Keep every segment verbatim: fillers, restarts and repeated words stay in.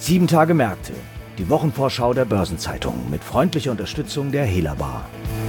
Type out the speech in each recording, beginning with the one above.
Sieben Tage Märkte, die Wochenvorschau der Börsenzeitung mit freundlicher Unterstützung der Helabar.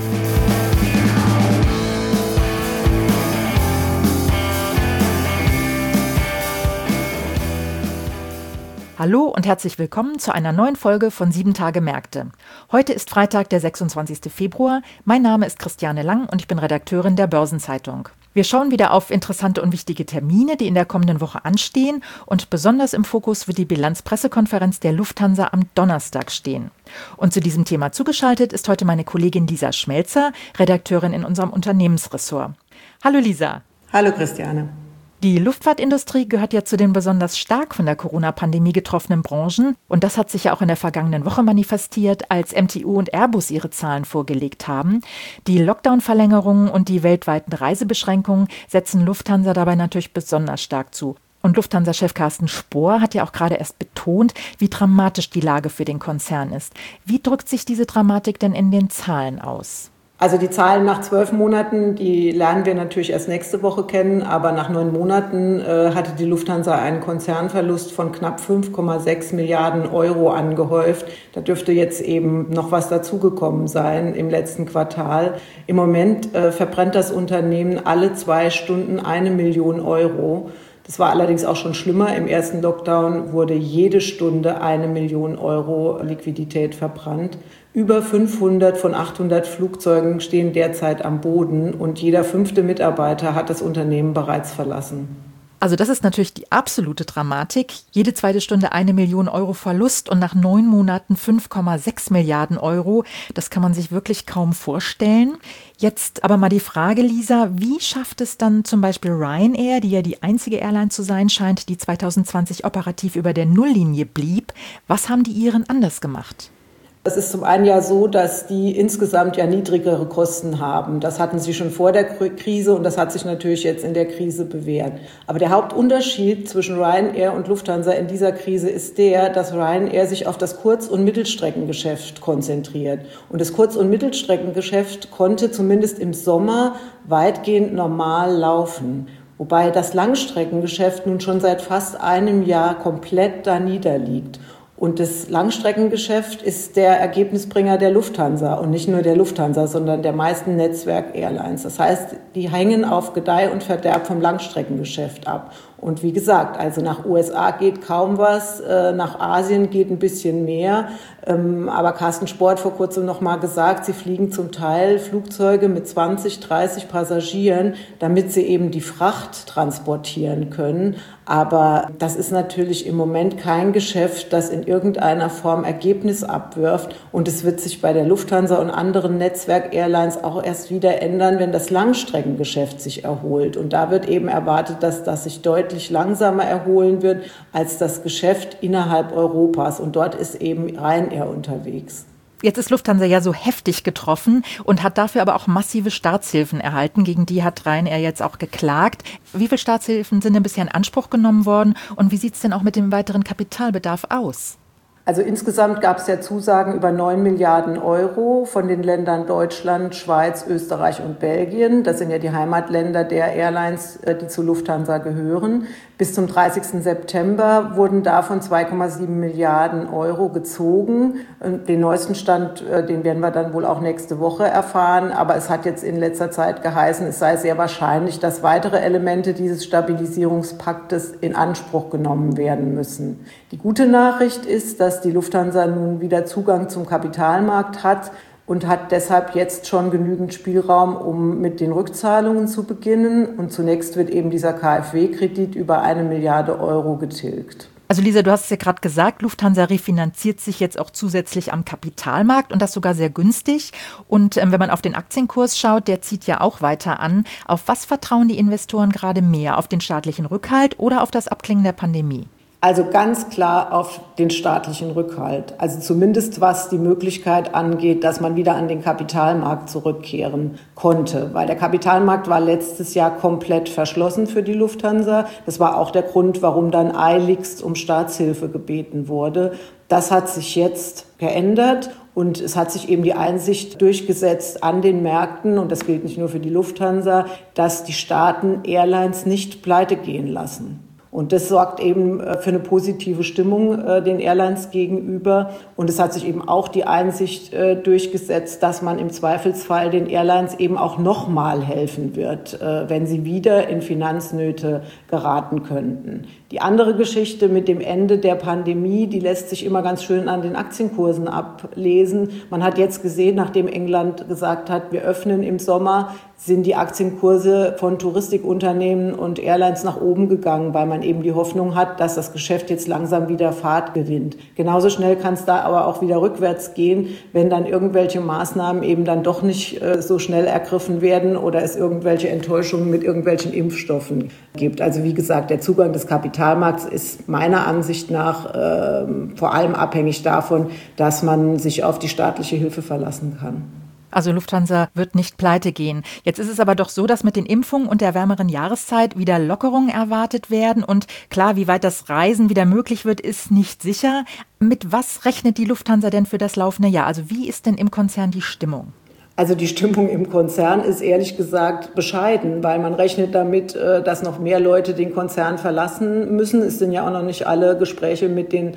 Hallo und herzlich willkommen zu einer neuen Folge von Sieben Tage Märkte. Heute ist Freitag, der sechsundzwanzigster Februar. Mein Name ist Christiane Lang und ich bin Redakteurin der Börsenzeitung. Wir schauen wieder auf interessante und wichtige Termine, die in der kommenden Woche anstehen, und besonders im Fokus wird die Bilanzpressekonferenz der Lufthansa am Donnerstag stehen. Und zu diesem Thema zugeschaltet ist heute meine Kollegin Lisa Schmelzer, Redakteurin in unserem Unternehmensressort. Hallo Lisa. Hallo Christiane. Die Luftfahrtindustrie gehört ja zu den besonders stark von der Corona-Pandemie getroffenen Branchen. Und das hat sich ja auch in der vergangenen Woche manifestiert, als M T U und Airbus ihre Zahlen vorgelegt haben. Die Lockdown-Verlängerungen und die weltweiten Reisebeschränkungen setzen Lufthansa dabei natürlich besonders stark zu. Und Lufthansa-Chef Carsten Spohr hat ja auch gerade erst betont, wie dramatisch die Lage für den Konzern ist. Wie drückt sich diese Dramatik denn in den Zahlen aus? Also die Zahlen nach zwölf Monaten, die lernen wir natürlich erst nächste Woche kennen, aber nach neun Monaten äh, hatte die Lufthansa einen Konzernverlust von knapp fünf Komma sechs Milliarden Euro angehäuft. Da dürfte jetzt eben noch was dazugekommen sein im letzten Quartal. Im Moment äh, verbrennt das Unternehmen alle zwei Stunden eine Million Euro. Das war allerdings auch schon schlimmer. Im ersten Lockdown wurde jede Stunde eine Million Euro Liquidität verbrannt. Über fünfhundert von achthundert Flugzeugen stehen derzeit am Boden und jeder fünfte Mitarbeiter hat das Unternehmen bereits verlassen. Also das ist natürlich die absolute Dramatik. Jede zweite Stunde eine Million Euro Verlust und nach neun Monaten fünf Komma sechs Milliarden Euro. Das kann man sich wirklich kaum vorstellen. Jetzt aber mal die Frage, Lisa, wie schafft es dann zum Beispiel Ryanair, die ja die einzige Airline zu sein scheint, die zwanzig zwanzig operativ über der Nulllinie blieb? Was haben die Iren anders gemacht? Es ist zum einen ja so, dass die insgesamt ja niedrigere Kosten haben. Das hatten sie schon vor der Krise und das hat sich natürlich jetzt in der Krise bewährt. Aber der Hauptunterschied zwischen Ryanair und Lufthansa in dieser Krise ist der, dass Ryanair sich auf das Kurz- und Mittelstreckengeschäft konzentriert. Und das Kurz- und Mittelstreckengeschäft konnte zumindest im Sommer weitgehend normal laufen. Wobei das Langstreckengeschäft nun schon seit fast einem Jahr komplett da niederliegt. Und das Langstreckengeschäft ist der Ergebnisbringer der Lufthansa und nicht nur der Lufthansa, sondern der meisten Netzwerk-Airlines. Das heißt, die hängen auf Gedeih und Verderb vom Langstreckengeschäft ab. Und wie gesagt, also nach U S A geht kaum was, nach Asien geht ein bisschen mehr. Aber Carsten Spohr hat vor kurzem noch mal gesagt, sie fliegen zum Teil Flugzeuge mit zwanzig, dreißig Passagieren, damit sie eben die Fracht transportieren können. Aber das ist natürlich im Moment kein Geschäft, das in irgendeiner Form Ergebnis abwirft. Und es wird sich bei der Lufthansa und anderen Netzwerk-Airlines auch erst wieder ändern, wenn das Langstreckengeschäft sich erholt. Und da wird eben erwartet, dass das sich deutlich langsamer erholen wird als das Geschäft innerhalb Europas. Und dort ist eben Ryanair unterwegs. Jetzt ist Lufthansa ja so heftig getroffen und hat dafür aber auch massive Staatshilfen erhalten. Gegen die hat Ryanair jetzt auch geklagt. Wie viele Staatshilfen sind denn bisher in Anspruch genommen worden und wie sieht es denn auch mit dem weiteren Kapitalbedarf aus? Also insgesamt gab es ja Zusagen über neun Milliarden Euro von den Ländern Deutschland, Schweiz, Österreich und Belgien. Das sind ja die Heimatländer der Airlines, die zu Lufthansa gehören. Bis zum dreißigsten September wurden davon zwei Komma sieben Milliarden Euro gezogen. Den neuesten Stand, den werden wir dann wohl auch nächste Woche erfahren. Aber es hat jetzt in letzter Zeit geheißen, es sei sehr wahrscheinlich, dass weitere Elemente dieses Stabilisierungspaktes in Anspruch genommen werden müssen. Die gute Nachricht ist, dass die Lufthansa nun wieder Zugang zum Kapitalmarkt hat und hat deshalb jetzt schon genügend Spielraum, um mit den Rückzahlungen zu beginnen. Und zunächst wird eben dieser KfW-Kredit über eine Milliarde Euro getilgt. Also Lisa, du hast es ja gerade gesagt, Lufthansa refinanziert sich jetzt auch zusätzlich am Kapitalmarkt und das sogar sehr günstig. Und ähm, wenn man auf den Aktienkurs schaut, der zieht ja auch weiter an. Auf was vertrauen die Investoren gerade mehr? Auf den staatlichen Rückhalt oder auf das Abklingen der Pandemie? Also ganz klar auf den staatlichen Rückhalt. Also zumindest was die Möglichkeit angeht, dass man wieder an den Kapitalmarkt zurückkehren konnte. Weil der Kapitalmarkt war letztes Jahr komplett verschlossen für die Lufthansa. Das war auch der Grund, warum dann eiligst um Staatshilfe gebeten wurde. Das hat sich jetzt geändert. Und es hat sich eben die Einsicht durchgesetzt an den Märkten, und das gilt nicht nur für die Lufthansa, dass die Staaten Airlines nicht pleite gehen lassen. Und das sorgt eben für eine positive Stimmung den Airlines gegenüber. Und es hat sich eben auch die Einsicht durchgesetzt, dass man im Zweifelsfall den Airlines eben auch nochmal helfen wird, wenn sie wieder in Finanznöte geraten könnten. Die andere Geschichte mit dem Ende der Pandemie, die lässt sich immer ganz schön an den Aktienkursen ablesen. Man hat jetzt gesehen, nachdem England gesagt hat, wir öffnen im Sommer, sind die Aktienkurse von Touristikunternehmen und Airlines nach oben gegangen, weil man eben die Hoffnung hat, dass das Geschäft jetzt langsam wieder Fahrt gewinnt. Genauso schnell kann es da aber auch wieder rückwärts gehen, wenn dann irgendwelche Maßnahmen eben dann doch nicht äh, so schnell ergriffen werden oder es irgendwelche Enttäuschungen mit irgendwelchen Impfstoffen gibt. Also wie gesagt, der Zugang des Kapitalmarkts ist meiner Ansicht nach äh, vor allem abhängig davon, dass man sich auf die staatliche Hilfe verlassen kann. Also Lufthansa wird nicht pleite gehen. Jetzt ist es aber doch so, dass mit den Impfungen und der wärmeren Jahreszeit wieder Lockerungen erwartet werden. Und klar, wie weit das Reisen wieder möglich wird, ist nicht sicher. Mit was rechnet die Lufthansa denn für das laufende Jahr? Also wie ist denn im Konzern die Stimmung? Also die Stimmung im Konzern ist ehrlich gesagt bescheiden, weil man rechnet damit, dass noch mehr Leute den Konzern verlassen müssen. Es sind ja auch noch nicht alle Gespräche mit den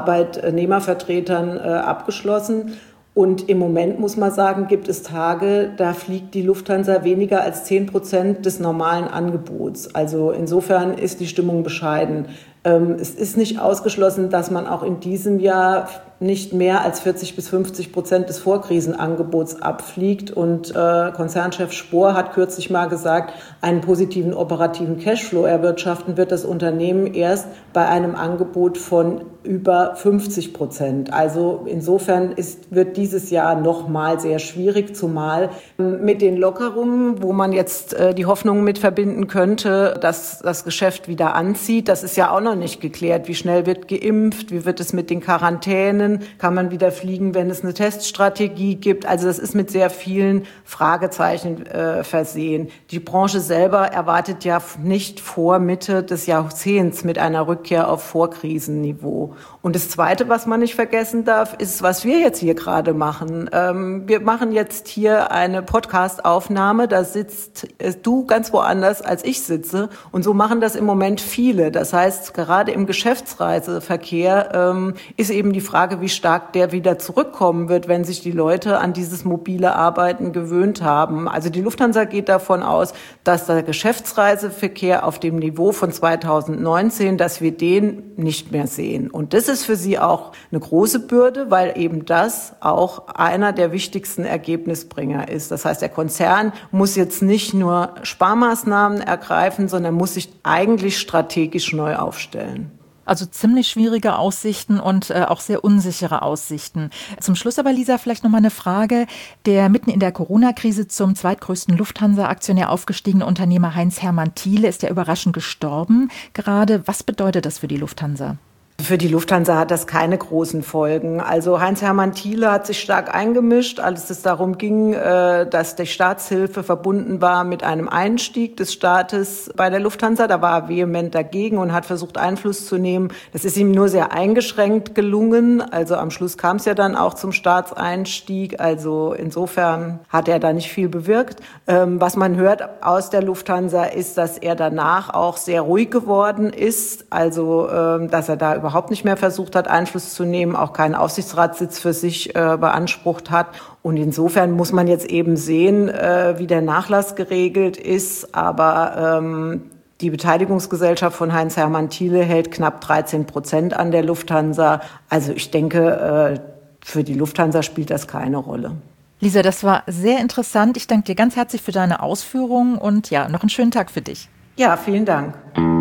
Arbeitnehmervertretern abgeschlossen. Und im Moment muss man sagen, gibt es Tage, da fliegt die Lufthansa weniger als zehn Prozent des normalen Angebots. Also insofern ist die Stimmung bescheiden. Ähm, es ist nicht ausgeschlossen, dass man auch in diesem Jahr nicht mehr als vierzig bis fünfzig Prozent des Vorkrisenangebots abfliegt. Und äh, Konzernchef Spohr hat kürzlich mal gesagt, einen positiven operativen Cashflow erwirtschaften wird das Unternehmen erst bei einem Angebot von über fünfzig Prozent. Also insofern ist, wird dieses Jahr noch mal sehr schwierig, zumal mit den Lockerungen, wo man jetzt äh, die Hoffnung mit verbinden könnte, dass das Geschäft wieder anzieht. Das ist ja auch noch nicht geklärt. Wie schnell wird geimpft? Wie wird es mit den Quarantänen? Kann man wieder fliegen, wenn es eine Teststrategie gibt? Also das ist mit sehr vielen Fragezeichen äh, versehen. Die Branche selber erwartet ja nicht vor Mitte des Jahrzehnts mit einer Rückkehr auf Vorkrisenniveau. Und das Zweite, was man nicht vergessen darf, ist, was wir jetzt hier gerade machen. Ähm, wir machen jetzt hier eine Podcast-Aufnahme. Da sitzt äh, du ganz woanders, als ich sitze. Und so machen das im Moment viele. Das heißt, gerade im Geschäftsreiseverkehr ähm, ist eben die Frage, wie stark der wieder zurückkommen wird, wenn sich die Leute an dieses mobile Arbeiten gewöhnt haben. Also die Lufthansa geht davon aus, dass der Geschäftsreiseverkehr auf dem Niveau von zweitausendneunzehn, dass wir den nicht mehr sehen. Und das ist für sie auch eine große Bürde, weil eben das auch einer der wichtigsten Ergebnisbringer ist. Das heißt, der Konzern muss jetzt nicht nur Sparmaßnahmen ergreifen, sondern muss sich eigentlich strategisch neu aufstellen. Also ziemlich schwierige Aussichten und äh, auch sehr unsichere Aussichten. Zum Schluss aber, Lisa, vielleicht noch mal eine Frage. Der mitten in der Corona-Krise zum zweitgrößten Lufthansa-Aktionär aufgestiegene Unternehmer Heinz-Hermann Thiele ist ja überraschend gestorben. Gerade was bedeutet das für die Lufthansa? Für die Lufthansa hat das keine großen Folgen. Also Heinz-Hermann Thiele hat sich stark eingemischt, als es darum ging, dass die Staatshilfe verbunden war mit einem Einstieg des Staates bei der Lufthansa. Da war er vehement dagegen und hat versucht, Einfluss zu nehmen. Das ist ihm nur sehr eingeschränkt gelungen. Also am Schluss kam es ja dann auch zum Staatseinstieg. Also insofern hat er da nicht viel bewirkt. Was man hört aus der Lufthansa ist, dass er danach auch sehr ruhig geworden ist. Also dass er da überhaupt nicht mehr versucht hat, Einfluss zu nehmen, auch keinen Aufsichtsratssitz für sich äh, beansprucht hat. Und insofern muss man jetzt eben sehen, äh, wie der Nachlass geregelt ist. Aber ähm, die Beteiligungsgesellschaft von Heinz-Hermann Thiele hält knapp dreizehn Prozent an der Lufthansa. Also ich denke, äh, für die Lufthansa spielt das keine Rolle. Lisa, das war sehr interessant. Ich danke dir ganz herzlich für deine Ausführungen und ja, noch einen schönen Tag für dich. Ja, vielen Dank.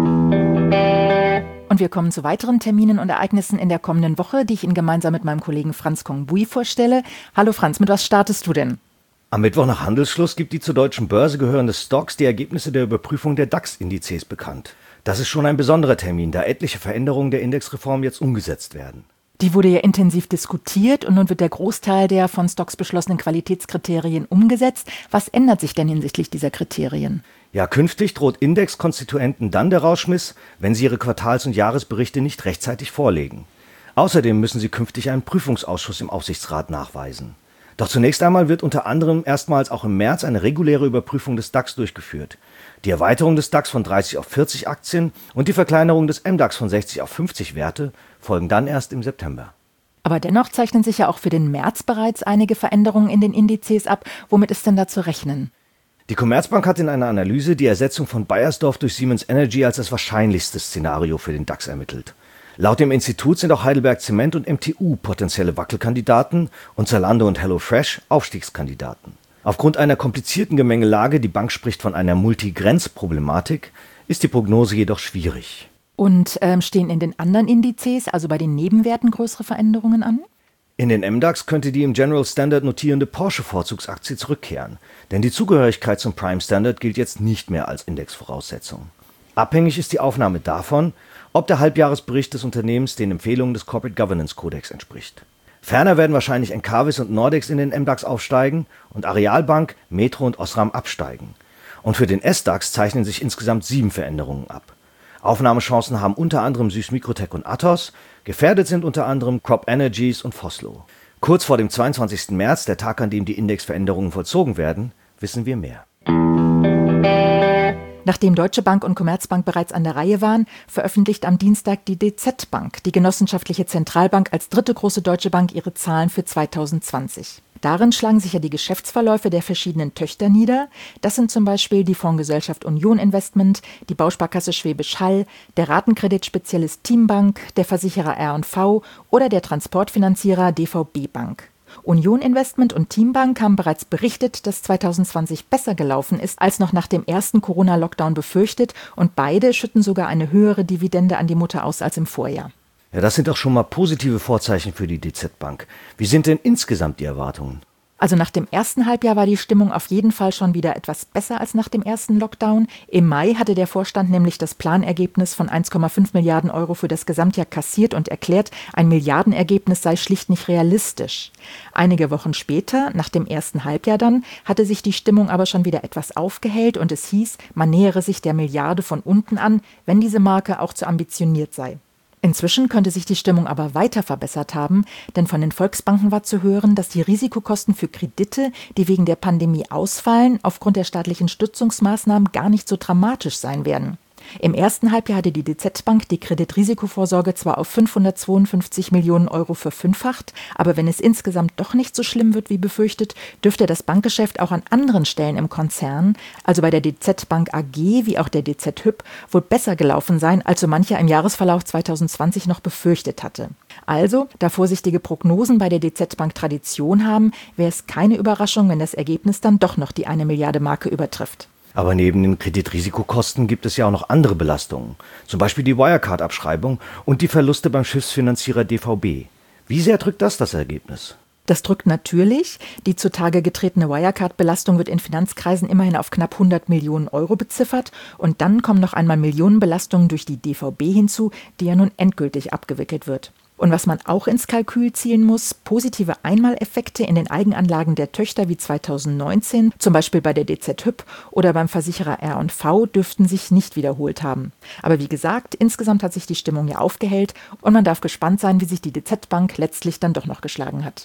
Und wir kommen zu weiteren Terminen und Ereignissen in der kommenden Woche, die ich Ihnen gemeinsam mit meinem Kollegen Franz Kongbui vorstelle. Hallo Franz, mit was startest du denn? Am Mittwoch nach Handelsschluss gibt die zur Deutschen Börse gehörende Stoxx die Ergebnisse der Überprüfung der DAX-Indizes bekannt. Das ist schon ein besonderer Termin, da etliche Veränderungen der Indexreform jetzt umgesetzt werden. Die wurde ja intensiv diskutiert und nun wird der Großteil der von Stoxx beschlossenen Qualitätskriterien umgesetzt. Was ändert sich denn hinsichtlich dieser Kriterien? Ja, künftig droht Indexkonstituenten dann der Rausschmiss, wenn sie ihre Quartals- und Jahresberichte nicht rechtzeitig vorlegen. Außerdem müssen sie künftig einen Prüfungsausschuss im Aufsichtsrat nachweisen. Doch zunächst einmal wird unter anderem erstmals auch im März eine reguläre Überprüfung des DAX durchgeführt. Die Erweiterung des DAX von dreißig auf vierzig Aktien und die Verkleinerung des M DAX von sechzig auf fünfzig Werte folgen dann erst im September. Aber dennoch zeichnen sich ja auch für den März bereits einige Veränderungen in den Indizes ab. Womit ist denn da zu rechnen? Die Commerzbank hat in einer Analyse die Ersetzung von Beiersdorf durch Siemens Energy als das wahrscheinlichste Szenario für den DAX ermittelt. Laut dem Institut sind auch Heidelberg Zement und M T U potenzielle Wackelkandidaten und Zalando und HelloFresh Aufstiegskandidaten. Aufgrund einer komplizierten Gemengelage, die Bank spricht von einer Multigrenzproblematik, ist die Prognose jedoch schwierig. Und ähm, stehen in den anderen Indizes, also bei den Nebenwerten, größere Veränderungen an? In den M DAX könnte die im General Standard notierende Porsche-Vorzugsaktie zurückkehren, denn die Zugehörigkeit zum Prime Standard gilt jetzt nicht mehr als Indexvoraussetzung. Abhängig ist die Aufnahme davon, ob der Halbjahresbericht des Unternehmens den Empfehlungen des Corporate Governance Codex entspricht. Ferner werden wahrscheinlich Encavis und Nordex in den M DAX aufsteigen und Arealbank, Metro und Osram absteigen. Und für den S DAX zeichnen sich insgesamt sieben Veränderungen ab. Aufnahmechancen haben unter anderem Süß Mikrotech und Athos, gefährdet sind unter anderem Crop Energies und Foslo. Kurz vor dem zweiundzwanzigsten März, der Tag, an dem die Indexveränderungen vollzogen werden, wissen wir mehr. Nachdem Deutsche Bank und Commerzbank bereits an der Reihe waren, veröffentlicht am Dienstag die D Z Bank, die genossenschaftliche Zentralbank als dritte große deutsche Bank, ihre Zahlen für zweitausendzwanzig. Darin schlagen sich ja die Geschäftsverläufe der verschiedenen Töchter nieder. Das sind zum Beispiel die Fondsgesellschaft Union Investment, die Bausparkasse Schwäbisch Hall, der Ratenkreditspezialist Teambank, der Versicherer R und V oder der Transportfinanzierer D V B Bank. Union Investment und Teambank haben bereits berichtet, dass zweitausendzwanzig besser gelaufen ist als noch nach dem ersten Corona-Lockdown befürchtet, und beide schütten sogar eine höhere Dividende an die Mutter aus als im Vorjahr. Ja, das sind doch schon mal positive Vorzeichen für die D Z Bank. Wie sind denn insgesamt die Erwartungen? Also nach dem ersten Halbjahr war die Stimmung auf jeden Fall schon wieder etwas besser als nach dem ersten Lockdown. Im Mai hatte der Vorstand nämlich das Planergebnis von eins Komma fünf Milliarden Euro für das Gesamtjahr kassiert und erklärt, ein Milliardenergebnis sei schlicht nicht realistisch. Einige Wochen später, nach dem ersten Halbjahr dann, hatte sich die Stimmung aber schon wieder etwas aufgehellt und es hieß, man nähere sich der Milliarde von unten an, wenn diese Marke auch zu ambitioniert sei. Inzwischen könnte sich die Stimmung aber weiter verbessert haben, denn von den Volksbanken war zu hören, dass die Risikokosten für Kredite, die wegen der Pandemie ausfallen, aufgrund der staatlichen Stützungsmaßnahmen gar nicht so dramatisch sein werden. Im ersten Halbjahr hatte die D Z Bank die Kreditrisikovorsorge zwar auf fünfhundertzweiundfünfzig Millionen Euro verfünffacht, aber wenn es insgesamt doch nicht so schlimm wird wie befürchtet, dürfte das Bankgeschäft auch an anderen Stellen im Konzern, also bei der D Z Bank A G wie auch der D Z Hyp, wohl besser gelaufen sein, als so mancher im Jahresverlauf zweitausendzwanzig noch befürchtet hatte. Also, da vorsichtige Prognosen bei der D Z Bank Tradition haben, wäre es keine Überraschung, wenn das Ergebnis dann doch noch die eine Milliarde Marke übertrifft. Aber neben den Kreditrisikokosten gibt es ja auch noch andere Belastungen, zum Beispiel die Wirecard-Abschreibung und die Verluste beim Schiffsfinanzierer D V B. Wie sehr drückt das das Ergebnis? Das drückt natürlich. Die zutage getretene Wirecard-Belastung wird in Finanzkreisen immerhin auf knapp hundert Millionen Euro beziffert. Und dann kommen noch einmal Millionenbelastungen durch die D V B hinzu, die ja nun endgültig abgewickelt wird. Und was man auch ins Kalkül ziehen muss, positive Einmaleffekte in den Eigenanlagen der Töchter wie zweitausendneunzehn, zum Beispiel bei der D Z Hyp oder beim Versicherer R und V, dürften sich nicht wiederholt haben. Aber wie gesagt, insgesamt hat sich die Stimmung ja aufgehellt und man darf gespannt sein, wie sich die D Z Bank letztlich dann doch noch geschlagen hat.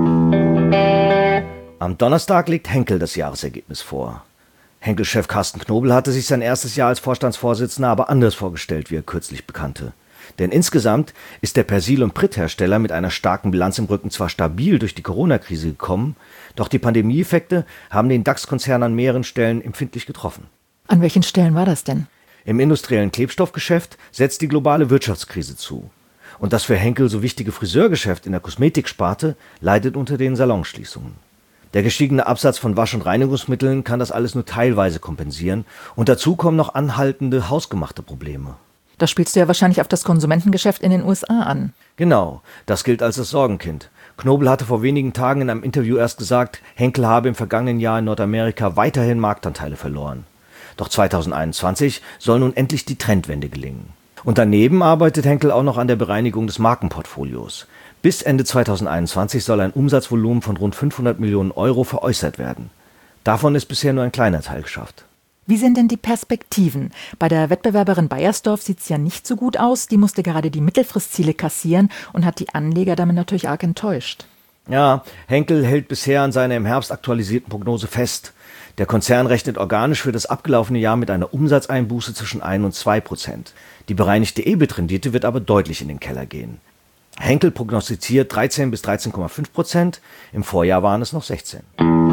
Am Donnerstag legt Henkel das Jahresergebnis vor. Henkel-Chef Carsten Knobel hatte sich sein erstes Jahr als Vorstandsvorsitzender aber anders vorgestellt, wie er kürzlich bekannte. Denn insgesamt ist der Persil- und Pritthersteller mit einer starken Bilanz im Rücken zwar stabil durch die Corona-Krise gekommen, doch die Pandemieeffekte haben den DAX-Konzern an mehreren Stellen empfindlich getroffen. An welchen Stellen war das denn? Im industriellen Klebstoffgeschäft setzt die globale Wirtschaftskrise zu. Und das für Henkel so wichtige Friseurgeschäft in der Kosmetiksparte leidet unter den Salonschließungen. Der gestiegene Absatz von Wasch- und Reinigungsmitteln kann das alles nur teilweise kompensieren und dazu kommen noch anhaltende hausgemachte Probleme. Da spielst du ja wahrscheinlich auf das Konsumentengeschäft in den U S A an. Genau, das gilt als das Sorgenkind. Knobel hatte vor wenigen Tagen in einem Interview erst gesagt, Henkel habe im vergangenen Jahr in Nordamerika weiterhin Marktanteile verloren. Doch zweitausendeinundzwanzig soll nun endlich die Trendwende gelingen. Und daneben arbeitet Henkel auch noch an der Bereinigung des Markenportfolios. Bis Ende zweitausendeinundzwanzig soll ein Umsatzvolumen von rund fünfhundert Millionen Euro veräußert werden. Davon ist bisher nur ein kleiner Teil geschafft. Wie sind denn die Perspektiven? Bei der Wettbewerberin Beiersdorf sieht es ja nicht so gut aus. Die musste gerade die Mittelfristziele kassieren und hat die Anleger damit natürlich arg enttäuscht. Ja, Henkel hält bisher an seiner im Herbst aktualisierten Prognose fest. Der Konzern rechnet organisch für das abgelaufene Jahr mit einer Umsatzeinbuße zwischen ein und zwei Prozent. Die bereinigte E B I T-Rendite wird aber deutlich in den Keller gehen. Henkel prognostiziert dreizehn bis dreizehn Komma fünf Prozent, im Vorjahr waren es noch sechzehn.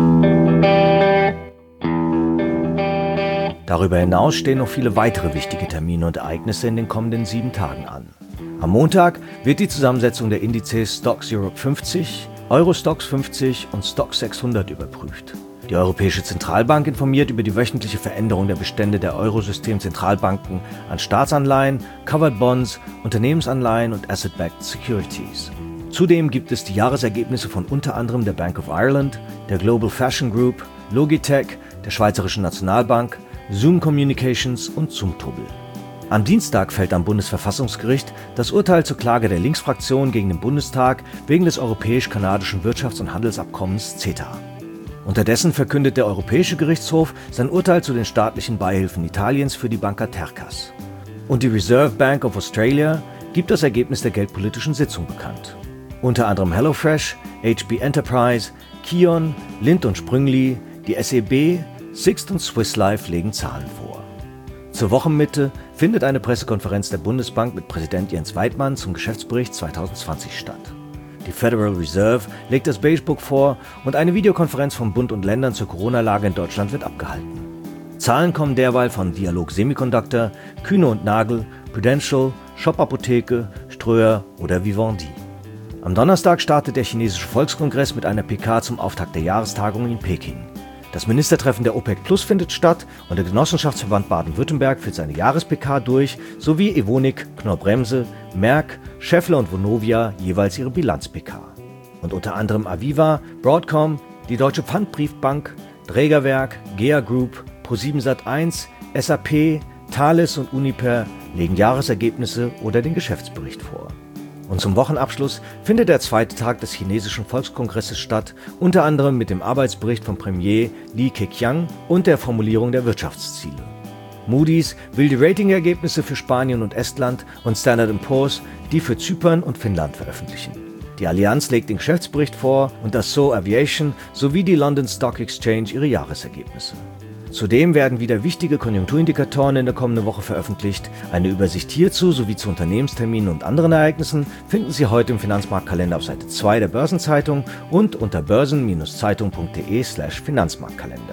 Darüber hinaus stehen noch viele weitere wichtige Termine und Ereignisse in den kommenden sieben Tagen an. Am Montag wird die Zusammensetzung der Indizes Stoxx Europe fünfzig, Eurostoxx fünfzig und Stoxx sechshundert überprüft. Die Europäische Zentralbank informiert über die wöchentliche Veränderung der Bestände der Eurosystem-Zentralbanken an Staatsanleihen, Covered Bonds, Unternehmensanleihen und Asset-Backed Securities. Zudem gibt es die Jahresergebnisse von unter anderem der Bank of Ireland, der Global Fashion Group, Logitech, der Schweizerischen Nationalbank, Zoom Communications und Zumtobel. Am Dienstag fällt am Bundesverfassungsgericht das Urteil zur Klage der Linksfraktion gegen den Bundestag wegen des Europäisch-Kanadischen Wirtschafts- und Handelsabkommens CETA. Unterdessen verkündet der Europäische Gerichtshof sein Urteil zu den staatlichen Beihilfen Italiens für die Banca Tercas. Und die Reserve Bank of Australia gibt das Ergebnis der geldpolitischen Sitzung bekannt. Unter anderem HelloFresh, H P Enterprise, Kion, Lindt und Sprüngli, die S E B, Sixt und Swiss Life legen Zahlen vor. Zur Wochenmitte findet eine Pressekonferenz der Bundesbank mit Präsident Jens Weidmann zum Geschäftsbericht zwanzig zwanzig statt. Die Federal Reserve legt das Beige Book vor und eine Videokonferenz von Bund und Ländern zur Corona-Lage in Deutschland wird abgehalten. Zahlen kommen derweil von Dialog Semiconductor, Kühne und Nagel, Prudential, Shop Apotheke, Ströer oder Vivendi. Am Donnerstag startet der chinesische Volkskongress mit einer P K zum Auftakt der Jahrestagung in Peking. Das Ministertreffen der OPEC Plus findet statt und der Genossenschaftsverband Baden-Württemberg führt seine Jahres-P K durch, sowie Evonik, Knorr-Bremse, Merck, Schaeffler und Vonovia jeweils ihre Bilanz-P K. Und unter anderem Aviva, Broadcom, die Deutsche Pfandbriefbank, Drägerwerk, G E A Group, ProSieben Sat eins, S A P, Thales und Uniper legen Jahresergebnisse oder den Geschäftsbericht vor. Und zum Wochenabschluss findet der zweite Tag des chinesischen Volkskongresses statt, unter anderem mit dem Arbeitsbericht von Premier Li Keqiang und der Formulierung der Wirtschaftsziele. Moody's will die Ratingergebnisse für Spanien und Estland und Standard and Poor's die für Zypern und Finnland veröffentlichen. Die Allianz legt den Geschäftsbericht vor und das Dassault Aviation sowie die London Stock Exchange ihre Jahresergebnisse. Zudem werden wieder wichtige Konjunkturindikatoren in der kommenden Woche veröffentlicht. Eine Übersicht hierzu sowie zu Unternehmensterminen und anderen Ereignissen finden Sie heute im Finanzmarktkalender auf Seite zwei der Börsenzeitung und unter börsen-zeitung punkt de slash Finanzmarktkalender.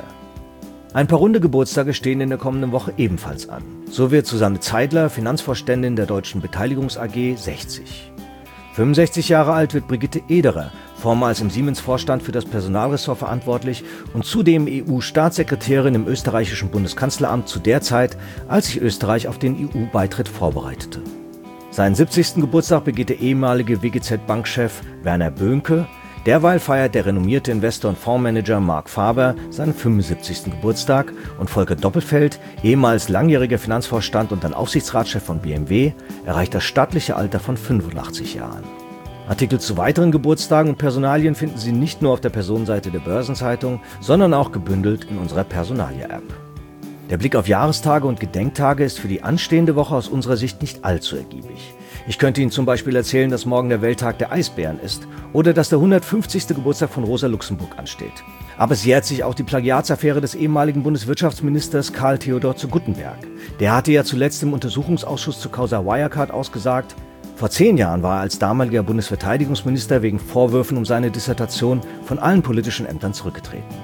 Ein paar runde Geburtstage stehen in der kommenden Woche ebenfalls an. So wird Susanne Zeidler, Finanzvorständin der Deutschen Beteiligungs A G, sechzig. fünfundsechzig Jahre alt wird Brigitte Ederer, vormals im Siemens-Vorstand für das Personalressort verantwortlich und zudem E U-Staatssekretärin im österreichischen Bundeskanzleramt zu der Zeit, als sich Österreich auf den E U-Beitritt vorbereitete. Seinen siebzigsten Geburtstag begeht der ehemalige W G Z-Bankchef Werner Böhnke. Derweil feiert der renommierte Investor und Fondsmanager Mark Faber seinen fünfundsiebzigsten Geburtstag und Volker Doppelfeld, ehemals langjähriger Finanzvorstand und dann Aufsichtsratschef von B M W, erreicht das stattliche Alter von fünfundachtzig Jahren. Artikel zu weiteren Geburtstagen und Personalien finden Sie nicht nur auf der Personenseite der Börsenzeitung, sondern auch gebündelt in unserer Personalia-App. Der Blick auf Jahrestage und Gedenktage ist für die anstehende Woche aus unserer Sicht nicht allzu ergiebig. Ich könnte Ihnen zum Beispiel erzählen, dass morgen der Welttag der Eisbären ist oder dass der hundertfünfzigste Geburtstag von Rosa Luxemburg ansteht. Aber es jährt sich auch die Plagiatsaffäre des ehemaligen Bundeswirtschaftsministers Karl Theodor zu Guttenberg. Der hatte ja zuletzt im Untersuchungsausschuss zur Causa Wirecard ausgesagt, vor zehn Jahren war er als damaliger Bundesverteidigungsminister wegen Vorwürfen um seine Dissertation von allen politischen Ämtern zurückgetreten.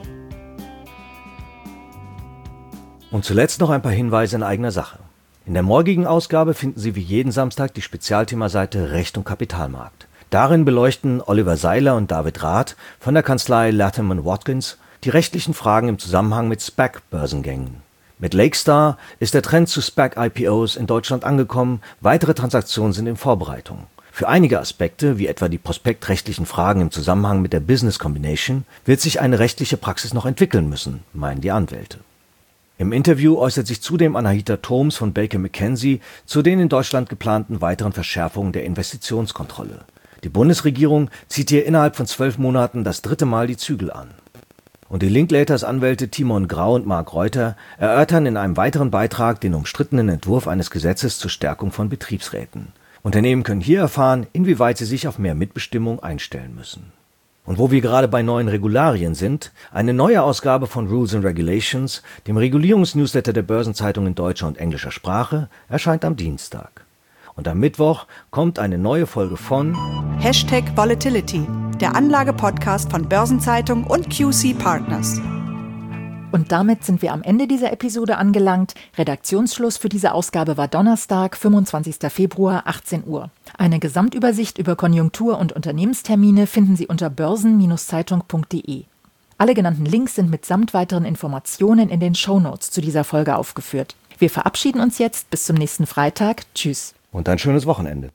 Und zuletzt noch ein paar Hinweise in eigener Sache. In der morgigen Ausgabe finden Sie wie jeden Samstag die Spezialthemaseite Recht und Kapitalmarkt. Darin beleuchten Oliver Seiler und David Rath von der Kanzlei Latham und Watkins die rechtlichen Fragen im Zusammenhang mit SPAC-Börsengängen. Mit Lakestar ist der Trend zu SPAC-I P Os in Deutschland angekommen, weitere Transaktionen sind in Vorbereitung. Für einige Aspekte, wie etwa die prospektrechtlichen Fragen im Zusammenhang mit der Business Combination, wird sich eine rechtliche Praxis noch entwickeln müssen, meinen die Anwälte. Im Interview äußert sich zudem Anahita Thoms von Baker McKenzie zu den in Deutschland geplanten weiteren Verschärfungen der Investitionskontrolle. Die Bundesregierung zieht hier innerhalb von zwölf Monaten das dritte Mal die Zügel an. Und die Linklaters-Anwälte Timon Grau und Mark Reuter erörtern in einem weiteren Beitrag den umstrittenen Entwurf eines Gesetzes zur Stärkung von Betriebsräten. Unternehmen können hier erfahren, inwieweit sie sich auf mehr Mitbestimmung einstellen müssen. Und wo wir gerade bei neuen Regularien sind, eine neue Ausgabe von Rules and Regulations, dem Regulierungsnewsletter der Börsenzeitung in deutscher und englischer Sprache, erscheint am Dienstag. Und am Mittwoch kommt eine neue Folge von Hashtag Volatility, der Anlage-Podcast von Börsenzeitung und Q C Partners. Und damit sind wir am Ende dieser Episode angelangt. Redaktionsschluss für diese Ausgabe war Donnerstag, fünfundzwanzigster Februar, achtzehn Uhr. Eine Gesamtübersicht über Konjunktur- und Unternehmenstermine finden Sie unter börsen Bindestrich zeitung punkt de. Alle genannten Links sind mitsamt weiteren Informationen in den Shownotes zu dieser Folge aufgeführt. Wir verabschieden uns jetzt bis zum nächsten Freitag. Tschüss. Und ein schönes Wochenende.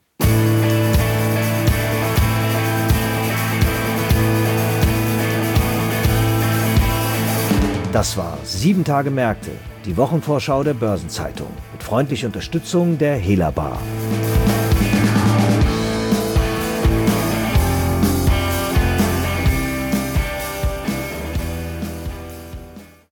Das war sieben Tage Märkte, die Wochenvorschau der Börsenzeitung mit freundlicher Unterstützung der Hela Bar.